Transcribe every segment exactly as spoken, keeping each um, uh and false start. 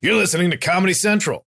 You're listening to Comedy Central.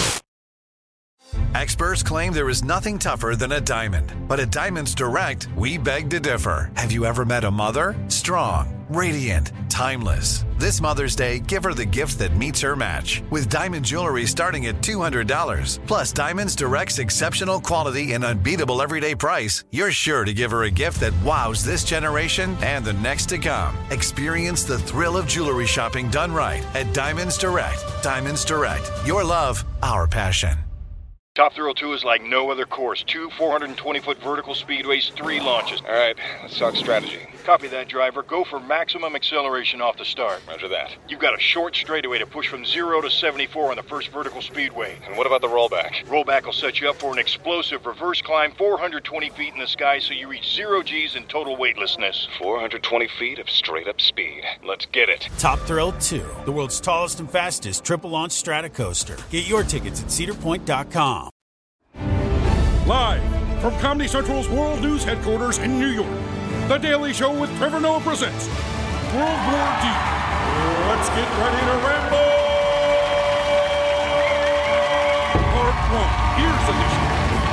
Experts claim there is nothing tougher than a diamond. But at Diamonds Direct, we beg to differ. Have you ever met a mother? Strong, radiant, timeless. This Mother's Day, give her the gift that meets her match. With diamond jewelry starting at two hundred dollars. Plus Diamonds Direct's exceptional quality and unbeatable everyday price, you're sure to give her a gift that wows this generation and the next to come. Experience the thrill of jewelry shopping done right at Diamonds Direct. Diamonds Direct. Your love, our passion. Top Thrill two is like no other course. Two four hundred twenty foot vertical speedways, three launches. All right, let's talk strategy. Copy that, driver. Go for maximum acceleration off the start. Roger that. You've got a short straightaway to push from zero to seventy-four on the first vertical speedway. And what about the rollback? Rollback will set you up for an explosive reverse climb four hundred twenty feet in the sky so you reach zero G's in total weightlessness. four hundred twenty feet of straight-up speed. Let's get it. Top Thrill two, the world's tallest and fastest triple-launch stratocoaster. Get your tickets at cedar point dot com. Live from Comedy Central's World News headquarters in New York, The Daily Show with Trevor Noah presents World War D. Let's get ready to ramble! Part one. Here's the mission.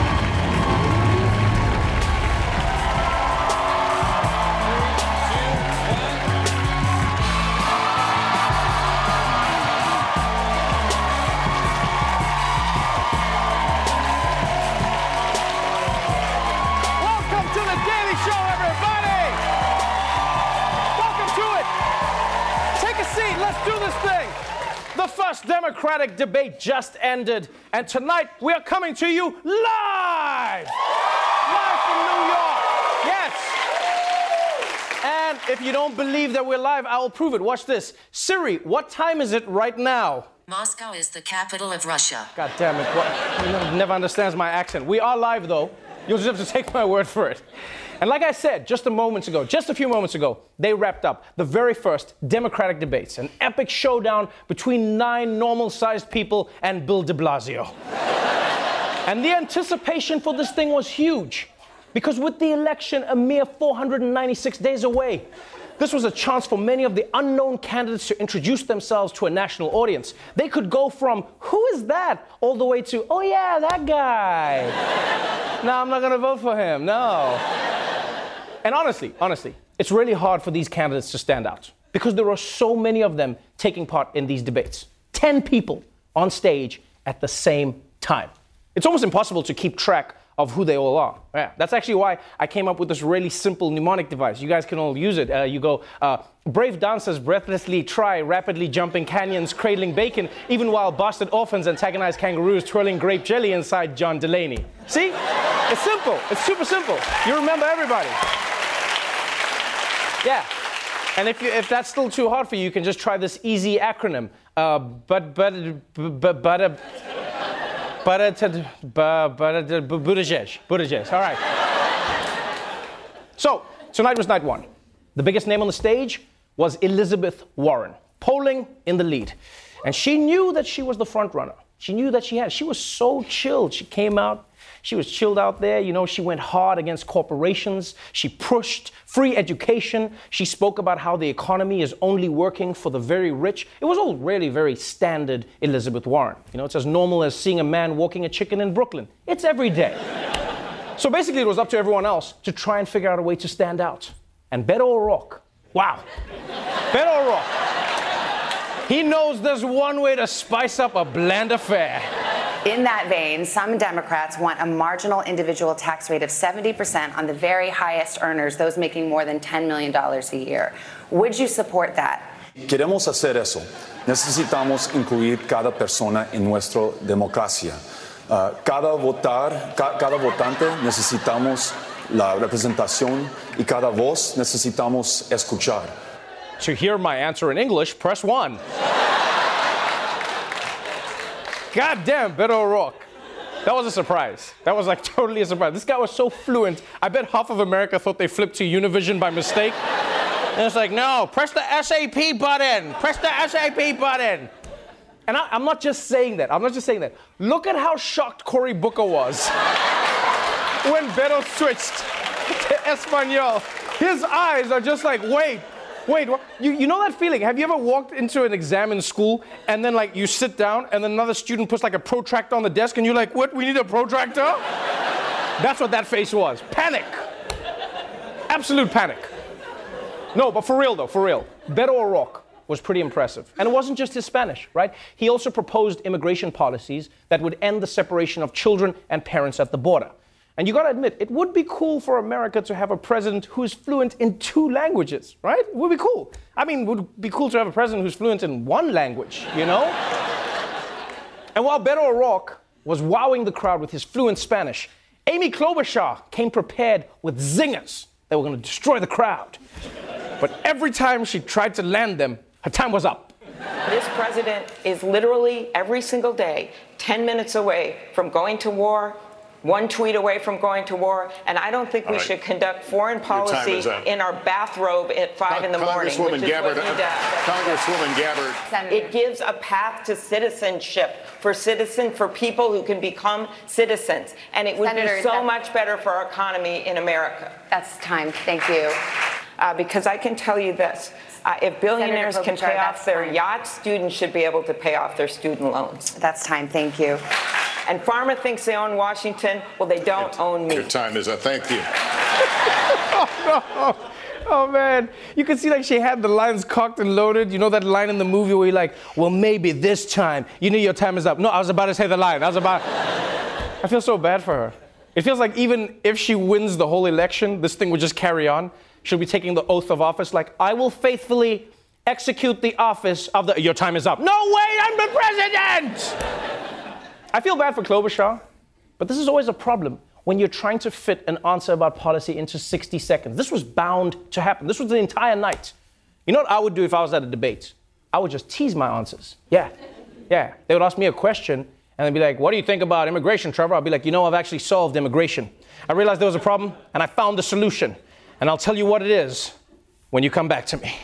Let's do this thing. The first Democratic debate just ended, and tonight we are coming to you live! Live from New York. Yes. And if you don't believe that we're live, I will prove it. Watch this. Siri, what time is it right now? Moscow is the capital of Russia. God damn it. What? He never, never understands my accent. We are live, though. You'll just have to take my word for it. And like I said just a moment ago, just a few moments ago, they wrapped up the very first Democratic debates, an epic showdown between nine normal-sized people and Bill de Blasio. And the anticipation for this thing was huge, because with the election a mere four hundred ninety-six days away, this was a chance for many of the unknown candidates to introduce themselves to a national audience. They could go from, who is that, all the way to, oh yeah, that guy. No, I'm not gonna vote for him, no. And honestly, honestly, it's really hard for these candidates to stand out because there are so many of them taking part in these debates. Ten people on stage at the same time. It's almost impossible to keep track of who they all are. Yeah, that's actually why I came up with this really simple mnemonic device. You guys can all use it. Uh, you go, uh, brave dancers breathlessly try, rapidly jumping canyons, cradling bacon, even while bastard orphans antagonize kangaroos, twirling grape jelly inside John Delaney. See? It's simple. It's super simple. You remember everybody. Yeah. And if you, if that's still too hard for you, you can just try this easy acronym. Uh, but, but, but, but, uh, but, but, but, Buttigieg. Buttigieg. All right. So, tonight was night one. The biggest name on the stage was Elizabeth Warren, polling in the lead. And she knew that she was the front runner. She knew that she had. She was so chilled. She came out. She was chilled out there. You know, she went hard against corporations. She pushed free education. She spoke about how the economy is only working for the very rich. It was all really very standard Elizabeth Warren. You know, it's as normal as seeing a man walking a chicken in Brooklyn. It's every day. So basically, it was up to everyone else to try and figure out a way to stand out. And Beto O'Rourke, wow. Beto O'Rourke. He knows there's one way to spice up a bland affair. In that vein, some Democrats want a marginal individual tax rate of seventy percent on the very highest earners, those making more than ten million dollars a year. Would you support that? Queremos hacer eso. Necesitamos incluir cada persona en nuestra democracia. Uh, cada votar, ca- cada votante necesitamos la representación y cada voz necesitamos escuchar. To hear my answer in English, press one. God damn, Beto O'Rourke. That was a surprise. That was like totally a surprise. This guy was so fluent. I bet half of America thought they flipped to Univision by mistake. And it's like, no, press the S A P button. Press the S A P button. And I, I'm not just saying that. I'm not just saying that. Look at how shocked Cory Booker was when Beto switched to Espanol. His eyes are just like, wait, Wait, what? You, you know that feeling? Have you ever walked into an exam in school and then like you sit down and then another student puts like a protractor on the desk and you're like, what, we need a protractor? That's what that face was. Panic. Absolute panic. No, but for real though, for real. Beto O'Rourke was pretty impressive. And it wasn't just his Spanish, right? He also proposed immigration policies that would end the separation of children and parents at the border. And you gotta admit, it would be cool for America to have a president who is fluent in two languages, right? It would be cool. I mean, it would be cool to have a president who's fluent in one language, you know? And while Beto O'Rourke was wowing the crowd with his fluent Spanish, Amy Klobuchar came prepared with zingers that were gonna destroy the crowd. But every time she tried to land them, her time was up. This president is literally every single day ten minutes away from going to war, one tweet away from going to war, and I don't think we right. should conduct foreign policy in our bathrobe at five Con- in the morning, which is Gabbard, what he does. Congresswoman Gabbard. Senator. It gives a path to citizenship for citizens, for people who can become citizens, and it would Senator, be so that, much better for our economy in America. That's time. Thank you. Uh, because I can tell you this. Uh, if billionaires can pay off their time. yachts, students should be able to pay off their student loans. That's time. Thank you. And Pharma thinks they own Washington. Well, they don't your, own me. Your time is up. Thank you. oh, no. Oh, man. You can see like she had the lines cocked and loaded. You know that line in the movie where you're like, well, maybe this time. You knew your time is up. No, I was about to say the line. I was about... I feel so bad for her. It feels like even if she wins the whole election, this thing would just carry on. She'll be taking the oath of office like, I will faithfully execute the office of the... Your time is up. No way, I'm the president! I feel bad for Klobuchar, but this is always a problem when you're trying to fit an answer about policy into sixty seconds. This was bound to happen. This was the entire night. You know what I would do if I was at a debate? I would just tease my answers. Yeah, yeah. They would ask me a question, and they'd be like, what do you think about immigration, Trevor? I'd be like, you know, I've actually solved immigration. I realized there was a problem, and I found the solution. And I'll tell you what it is when you come back to me.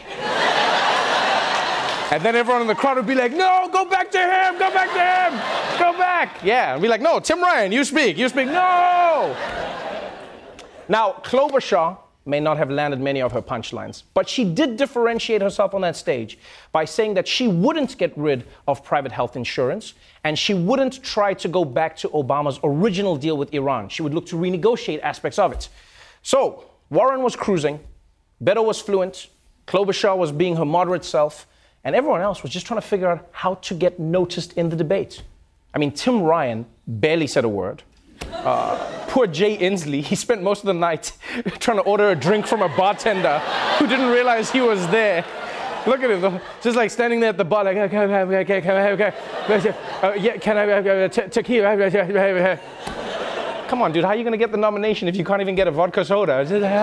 And then everyone in the crowd would be like, no, go back to him, go back to him, go back. Yeah, and be like, no, Tim Ryan, you speak, you speak, no. Now, Klobuchar may not have landed many of her punchlines, but she did differentiate herself on that stage by saying that she wouldn't get rid of private health insurance, and she wouldn't try to go back to Obama's original deal with Iran. She would look to renegotiate aspects of it. So, Warren was cruising, Beto was fluent, Klobuchar was being her moderate self, and everyone else was just trying to figure out how to get noticed in the debate. I mean, Tim Ryan barely said a word. Uh, poor Jay Inslee, he spent most of the night trying to order a drink from a bartender who didn't realize he was there. Look at him, just like standing there at the bar, like, okay, okay, okay, okay, okay, uh, yeah, can I, uh, tequila? Come on, dude, how are you going to get the nomination if you can't even get a vodka soda?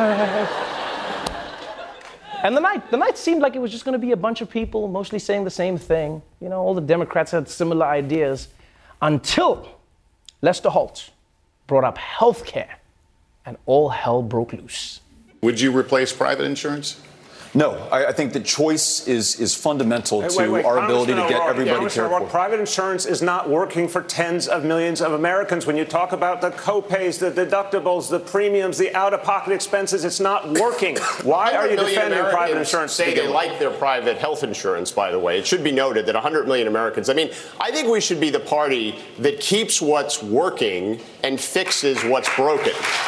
And the night, the night seemed like it was just going to be a bunch of people mostly saying the same thing. You know, all the Democrats had similar ideas until Lester Holt brought up health care and all hell broke loose. Would you replace private insurance? No, I, I think the choice is is fundamental wait, to wait, wait. our ability to get everybody cared for. Private insurance is not working for tens of millions of Americans. When you talk about the co-pays, the deductibles, the premiums, the out-of-pocket expenses, it's not working. Why are you defending Americans private insurance? Say they like their private health insurance, by the way. It should be noted that one hundred million Americans. I mean, I think we should be the party that keeps what's working and fixes what's broken.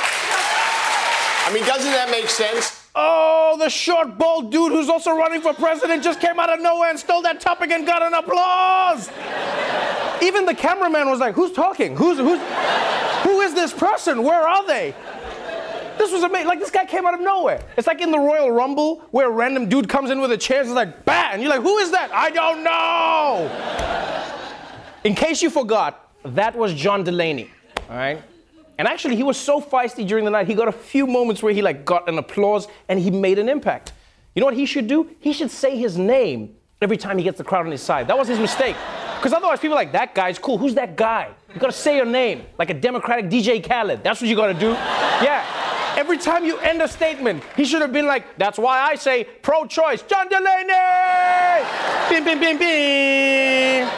I mean, doesn't that make sense? Oh, the short, bald dude who's also running for president just came out of nowhere and stole that topic and got an applause. Even the cameraman was like, who's talking? Who's, who's, who is this person? Where are they? This was amazing. Like, this guy came out of nowhere. It's like in the Royal Rumble where a random dude comes in with a chair and is like, bah! And you're like, who is that? I don't know. In case you forgot, that was John Delaney, all right? And actually, he was so feisty during the night, he got a few moments where he like got an applause and he made an impact. You know what he should do? He should say his name every time he gets the crowd on his side. That was his mistake. Because otherwise people are like, that guy's cool. Who's that guy? You gotta say your name, like a Democratic D J Khaled. That's what you gotta do. Yeah. Every time you end a statement, he should have been like, that's why I say pro-choice. John Delaney! Bing, bing, bing, bing.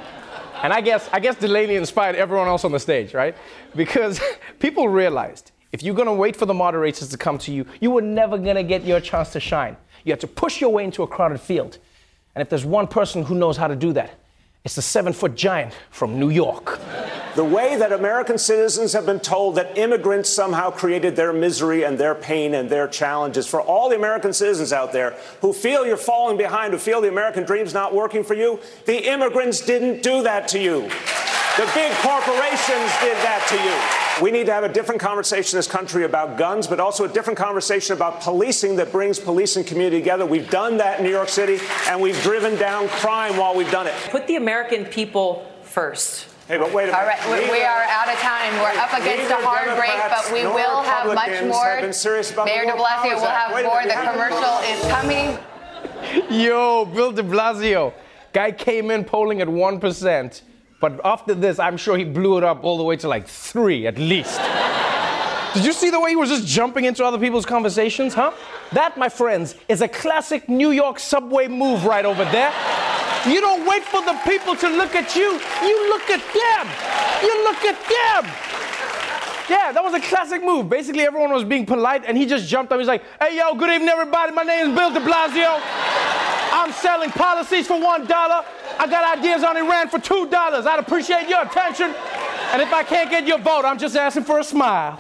And I guess I guess Delaney inspired everyone else on the stage, right? Because people realized If you're gonna wait for the moderators to come to you, you were never gonna get your chance to shine. You had to push your way into a crowded field. And if there's one person who knows how to do that, it's the seven-foot giant from New York. The way that American citizens have been told that immigrants somehow created their misery and their pain and their challenges. For all the American citizens out there who feel you're falling behind, who feel the American dream's not working for you, the immigrants didn't do that to you. The big corporations did that to you. We need to have a different conversation in this country about guns, but also a different conversation about policing that brings police and community together. We've done that in New York City, and we've driven down crime while we've done it. Put the American people first. Hey, but wait a minute. All right, we, neither, we are out of time. We're up against a hard break, but we will have much more. Have Mayor de Blasio will have wait more. Minute, the commercial is coming. Yo, Bill de Blasio. Guy came in polling at one percent. But after this, I'm sure he blew it up all the way to like three at least. Did you see the way he was just jumping into other people's conversations, huh? That, my friends, is a classic New York subway move right over there. You don't wait for the people to look at you. You look at them. You look at them. Yeah, that was a classic move. Basically, everyone was being polite, and he just jumped up. He's like, hey, yo, good evening, everybody. My name is Bill de Blasio. I'm selling policies for one dollar. I got ideas on Iran for two dollars. I'd appreciate your attention. And if I can't get your vote, I'm just asking for a smile.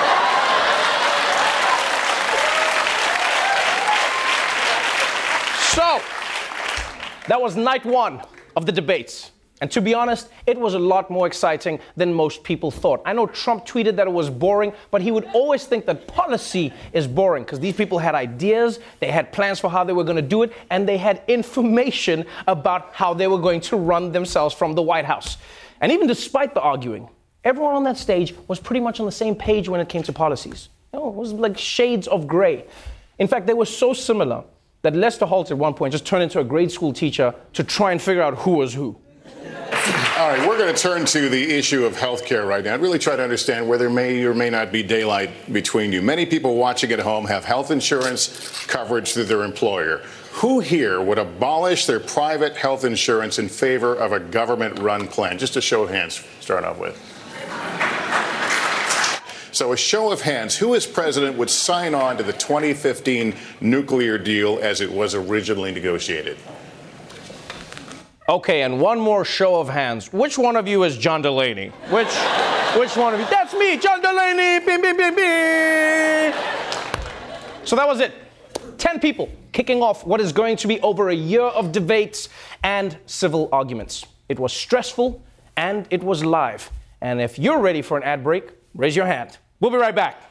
So, that was night one of the debates. And to be honest, it was a lot more exciting than most people thought. I know Trump tweeted that it was boring, but he would always think that policy is boring because these people had ideas, they had plans for how they were going to do it, and they had information about how they were going to run themselves from the White House. And even despite the arguing, everyone on that stage was pretty much on the same page when it came to policies. You know, it was like shades of gray. In fact, they were so similar that Lester Holt at one point just turned into a grade school teacher to try and figure out who was who. All right, we're going to turn to the issue of health care right now and really try to understand where there may or may not be daylight between you. Many people watching at home have health insurance coverage through their employer. Who here would abolish their private health insurance in favor of a government-run plan? Just a show of hands, start off with. So a show of hands, who as president would sign on to the twenty fifteen nuclear deal as it was originally negotiated? Okay, and one more show of hands. Which one of you is John Delaney? Which, which one of you? That's me, John Delaney. Bing, bing, bing, bing. So that was it. Ten people kicking off what is going to be over a year of debates and civil arguments. It was stressful and it was live. And if you're ready for an ad break, raise your hand. We'll be right back.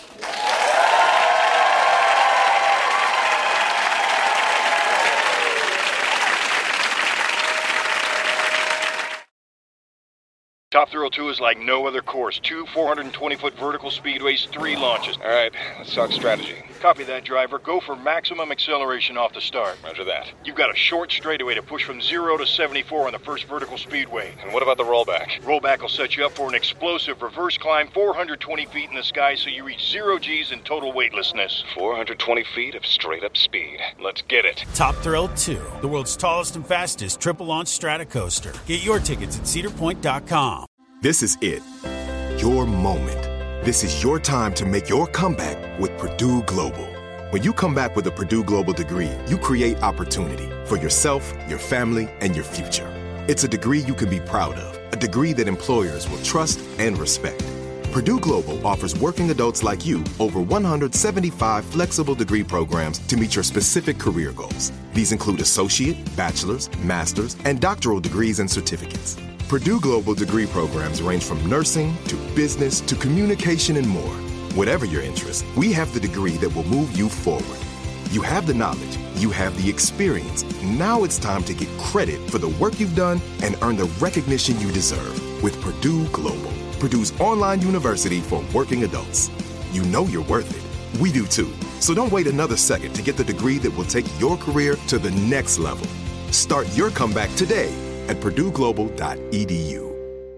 Top Thrill two is like no other course. Two four hundred twenty foot vertical speedways, three launches. All right, let's talk strategy. Copy that, driver. Go for maximum acceleration off the start. Roger that. You've got a short straightaway to push from zero to seventy-four on the first vertical speedway. And what about the rollback? Rollback will set you up for an explosive reverse climb four hundred twenty feet in the sky so you reach zero G's and total weightlessness. four hundred twenty feet of straight-up speed. Let's get it. Top Thrill two, the world's tallest and fastest triple-launch stratocoaster. Get your tickets at cedar point dot com. This is it. Your moment. This is your time to make your comeback with Purdue Global. When you come back with a Purdue Global degree, you create opportunity for yourself, your family, and your future. It's a degree you can be proud of, a degree that employers will trust and respect. Purdue Global offers working adults like you over one hundred seventy-five flexible degree programs to meet your specific career goals. These include associate, bachelor's, master's, and doctoral degrees and certificates. Purdue Global degree programs range from nursing to business to communication and more. Whatever your interest, we have the degree that will move you forward. You have the knowledge, you have the experience. Now it's time to get credit for the work you've done and earn the recognition you deserve with Purdue Global, Purdue's online university for working adults. You know you're worth it. We do too. So don't wait another second to get the degree that will take your career to the next level. Start your comeback today at purdue global dot e d u.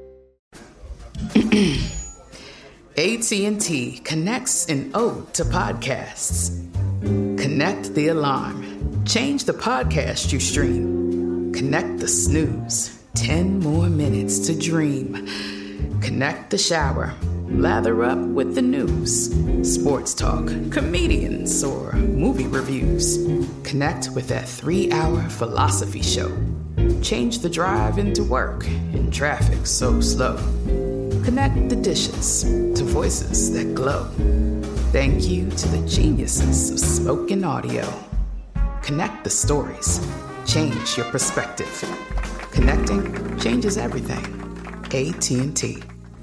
A T and T connects an ode to podcasts. Connect the alarm. Change the podcast you stream. Connect the snooze. Ten more minutes to dream. Connect the shower. Lather up with the news, sports talk, comedians, or movie reviews. Connect with that three-hour philosophy show. Change the drive into work in traffic so slow. Connect the dishes to voices that glow. Thank you to the geniuses of spoken audio. Connect the stories. Change your perspective. Connecting changes everything. A T and T.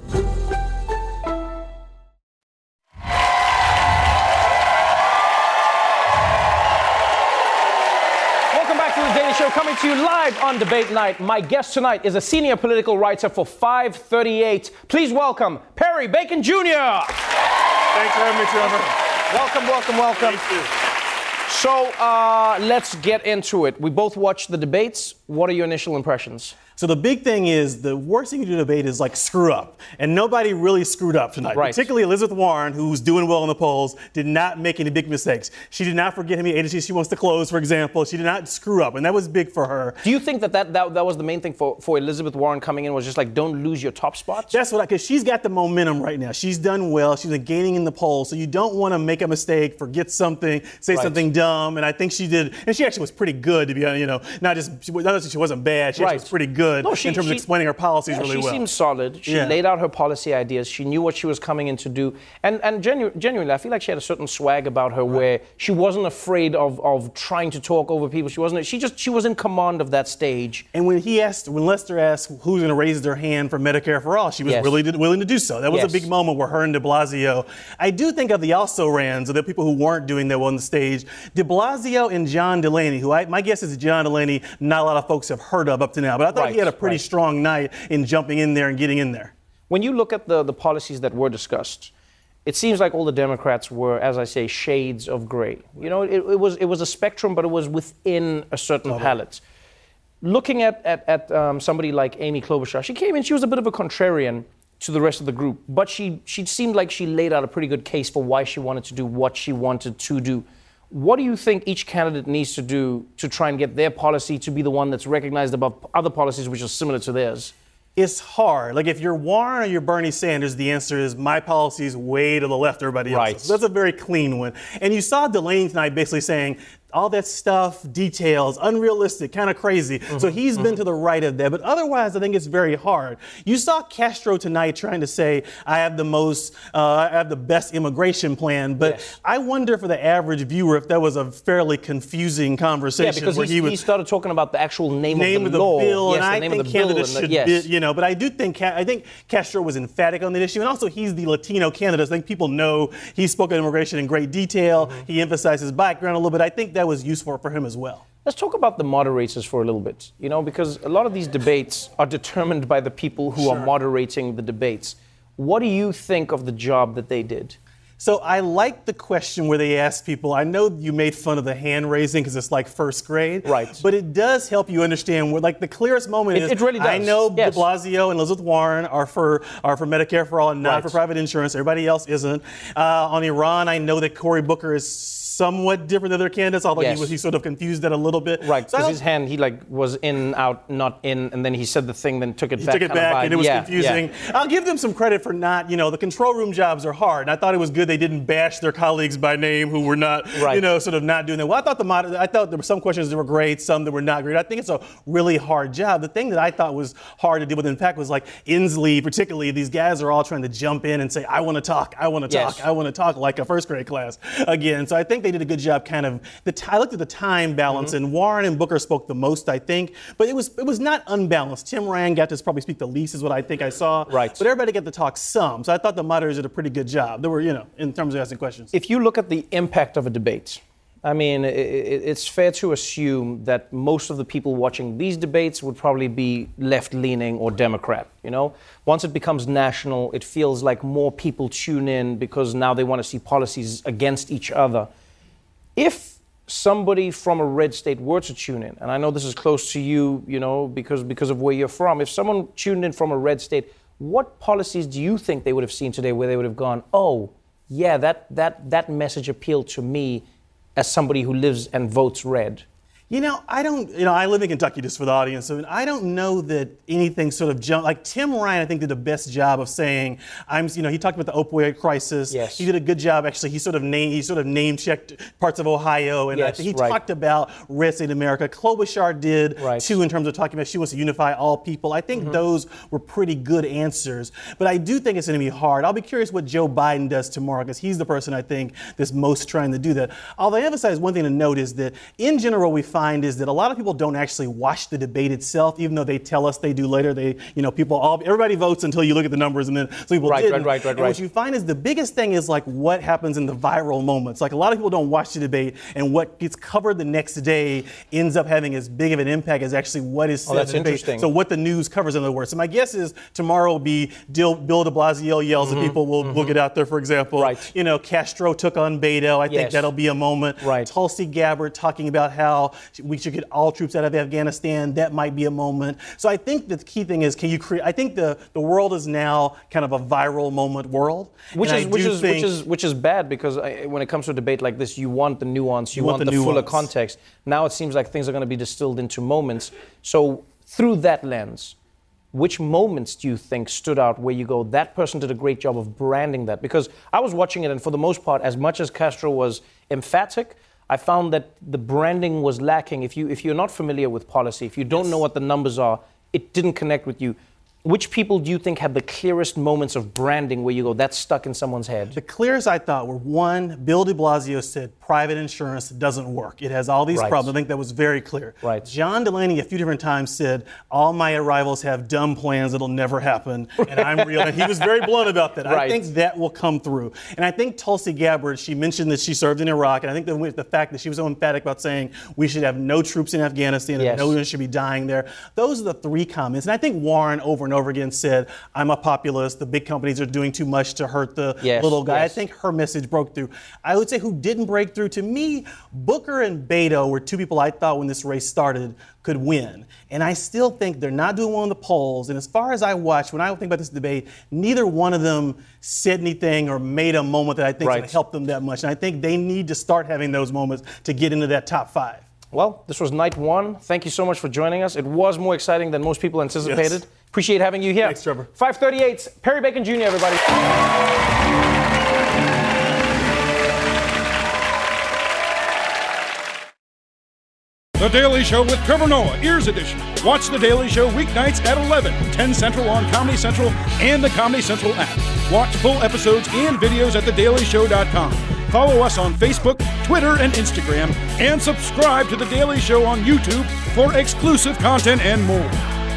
Coming to you live on Debate Night. My guest tonight is a senior political writer for five thirty-eight. Please welcome Perry Bacon Junior Thanks for having me, Trevor. Welcome, welcome, welcome. Thank you. So uh, let's get into it. We both watched the debates. What are your initial impressions? So the big thing is the worst thing you do in debate is like screw up. And nobody really screwed up tonight. Right. Particularly Elizabeth Warren, who's doing well in the polls, did not make any big mistakes. She did not forget how many agencies she wants to close, for example. She did not screw up, and that was big for her. Do you think that that, that, that was the main thing for, for Elizabeth Warren coming in, was just like, don't lose your top spots? That's what I, because she's got the momentum right now. She's done well. She's been gaining in the polls. So you don't want to make a mistake, forget something, say Right. something dumb. And I think she did, and she actually was pretty good, to be honest, you know, not just, she, not that she wasn't bad, she Right. actually was pretty good No, she- in terms she- of explaining her policies Yeah, really she well. seemed solid. She Yeah. laid out her policy ideas. She knew what she was coming in to do. And and genu- genuinely, I feel like she had a certain swag about her where she wasn't afraid of, of trying to talk over people. She wasn't. She just she was in command of that stage. And when he asked, when Lester asked who's going to raise their hand for Medicare for all, she was Yes. really did, willing to do so. That was Yes. a big moment where her and de Blasio. I do think of the also-rans, of the people who weren't doing that well on the stage. De Blasio and John Delaney, who I, my guess is John Delaney, not a lot of folks have heard of up to now. But I thought Right, he had a pretty right. strong night in jumping in there and getting in there. When you look at the, the policies that were discussed, it seems like all the Democrats were, as I say, shades of gray. You know, it, it was it was a spectrum, but it was within a certain Totally. palette. Looking at at, at um, somebody like Amy Klobuchar, she came in, she was a bit of a contrarian to the rest of the group, but she she seemed like she laid out a pretty good case for why she wanted to do what she wanted to do. What do you think each candidate needs to do to try and get their policy to be the one that's recognized above other policies which are similar to theirs? It's hard. Like if you're Warren or you're Bernie Sanders, the answer is my policy is way to the left of everybody Right. else's. So that's a very clean one. And you saw Delaney tonight basically saying all that stuff, details, unrealistic, kind of crazy. Mm-hmm. So he's mm-hmm. been to the right of that. But otherwise, I think it's very hard. You saw Castro tonight trying to say, I have the most, uh, I have the best immigration plan. But Yes. I wonder for the average viewer if that was a fairly confusing conversation. Yeah, because where he, he, was, he started talking about the actual name, name of of the, the law. bill, Yes, and the I name think of the bill candidates and the- should, yes. be, you know. But I do think I think Castro was emphatic on that issue, and also he's the Latino candidate. I think people know he spoke on immigration in great detail. Mm-hmm. He emphasized his background a little bit. I think that was useful for him as well. Let's talk about the moderators for a little bit, you know, because a lot of these debates are determined by the people who Sure. are moderating the debates. What do you think of the job that they did? So I like the question where they ask people, I know you made fun of the hand raising because it's like first grade. Right. But it does help you understand where, like, the clearest moment It- is, it really does. I know Yes. de Blasio and Elizabeth Warren are for are for Medicare for all and not Right. for private insurance. Everybody else isn't. Uh, on Iran, I know that Cory Booker is somewhat different than their candidates, although Yes. he was he sort of confused that a little bit. Right, So I because don't- his hand, he like was in, out, not in, and then he said the thing, then took it He back. took it kind of back, vibe. and it was Yeah, confusing. yeah. I'll give them some credit for not, you know, the control room jobs are hard. And I thought it was good they didn't bash their colleagues by name who were not, Right. you know, sort of not doing that. Well, I thought the mod- I thought there were some questions that were great, some that were not great. I think it's a really hard job. The thing that I thought was hard to deal with, in fact, was like Inslee, particularly. These guys are all trying to jump in and say, I want to talk, I want to talk, Yes. I want to talk, like a first grade class again. So I think they did a good job kind of, the t- I looked at the time balance, Mm-hmm. and Warren and Booker spoke the most, I think, but it was it was not unbalanced. Tim Ryan got to probably speak the least, is what I think I saw. Right. But everybody got to talk some. So I thought the moderators did a pretty good job. They were, you know, in terms of asking questions. If you look at the impact of a debate, I mean, i- i- it's fair to assume that most of the people watching these debates would probably be left-leaning or Democrat, you know? Once it becomes national, it feels like more people tune in because now they want to see policies against each other. If somebody from a red state were to tune in, and I know this is close to you, you know, because because of where you're from, if someone tuned in from a red state, what policies do you think they would have seen today where they would have gone, oh, yeah, that that that message appealed to me as somebody who lives and votes red? You know, I don't, you know, I live in Kentucky, just for the audience, so I don't know that anything sort of jumped. Like Tim Ryan, I think, did the best job of saying, I'm, you know, he talked about the opioid crisis. Yes. He did a good job, actually. He sort of name, he sort of name checked parts of Ohio, and yes, I think he right. talked about red state America. Klobuchar did, right. too, in terms of talking about she wants to unify all people. I think mm-hmm. those were pretty good answers, but I do think it's going to be hard. I'll be curious what Joe Biden does tomorrow, because he's the person I think that's most trying to do that. Although I emphasize one thing to note is that, in general, we find is that a lot of people don't actually watch the debate itself, even though they tell us they do later. They, you know, people, all, everybody votes until you look at the numbers, and then so people right, didn't. Right, right, right, and right. what you find is the biggest thing is like what happens in the viral moments. Like a lot of people don't watch the debate, and what gets covered the next day ends up having as big of an impact as actually what is said. Oh, that's in the debate. interesting. So what the news covers, in other words. So my guess is tomorrow will be Bill de Blasio yells mm-hmm, at people. We'll, mm-hmm. we'll get out there, for example. Right. You know, Castro took on Beto. I yes. think that'll be a moment. Right. Tulsi Gabbard talking about how we should get all troops out of Afghanistan. That might be a moment. So I think the key thing is, can you create? I think the, the world is now kind of a viral moment world, which and is I which do is think, which is which is bad, because I, when it comes to a debate like this, you want the nuance, you, you want, want the, the fuller nuance. context. Now it seems like things are going to be distilled into moments. So through that lens, which moments do you think stood out where you go, that person did a great job of branding that? Because I was watching it, and for the most part, as much as Castro was emphatic, I found that the branding was lacking. If you if you're not familiar with policy, if you don't yes. know what the numbers are, it didn't connect with you. Which people do you think had the clearest moments of branding where you go, that's stuck in someone's head? The clearest I thought were, one, Bill de Blasio said private insurance doesn't work. It has all these right. problems. I think that was very clear. Right. John Delaney a few different times said, all my arrivals have dumb plans that'll never happen, and I'm real. And he was very blunt about that. Right. I think that will come through. And I think Tulsi Gabbard, she mentioned that she served in Iraq, and I think the, the fact that she was so emphatic about saying we should have no troops in Afghanistan yes. and no one should be dying there. Those are the three comments. And I think Warren over and over again said, I'm a populist. The big companies are doing too much to hurt the yes, little guy. yes. I think her message broke through. I would say who didn't break through, to me, Booker and Beto were two people I thought when this race started could win. And I still think they're not doing well in the polls. And as far as I watched, when I think about this debate, neither one of them said anything or made a moment that I think right. is going to help them that much. And I think they need to start having those moments to get into that top five. Well, this was night one. Thank you so much for joining us. It was more exciting than most people anticipated. Yes. Appreciate having you here. Thanks, Trevor. five thirty-eight, Perry Bacon Junior, everybody. The Daily Show with Trevor Noah, Ears Edition. Watch The Daily Show weeknights at eleven, ten Central on Comedy Central and the Comedy Central app. Watch full episodes and videos at the daily show dot com. Follow us on Facebook, Twitter, and Instagram, and subscribe to The Daily Show on YouTube for exclusive content and more.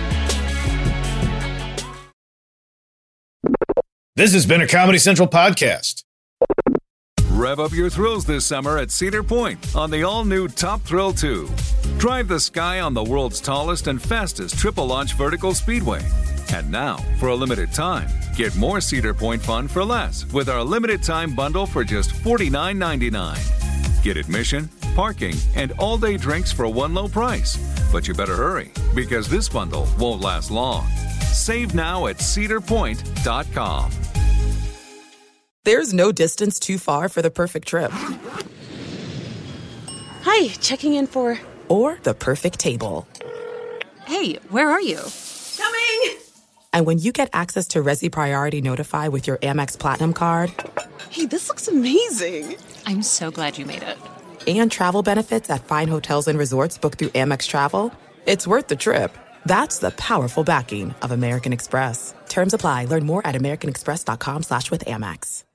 This has been a Comedy Central podcast. Rev up your thrills this summer at Cedar Point on the all-new Top Thrill two. Drive the sky on the world's tallest and fastest triple-launch vertical speedway. And now, for a limited time, get more Cedar Point fun for less with our limited-time bundle for just forty-nine ninety-nine. Get admission, parking, and all-day drinks for one low price. But you better hurry, because this bundle won't last long. Save now at cedar point dot com. There's no distance too far for the perfect trip. Hi, checking in for... Or the perfect table. Hey, where are you? Coming! And when you get access to Resi Priority Notify with your Amex Platinum card... Hey, this looks amazing. I'm so glad you made it. And travel benefits at fine hotels and resorts booked through Amex Travel. It's worth the trip. That's the powerful backing of American Express. Terms apply. Learn more at americanexpress.com slash with Amex.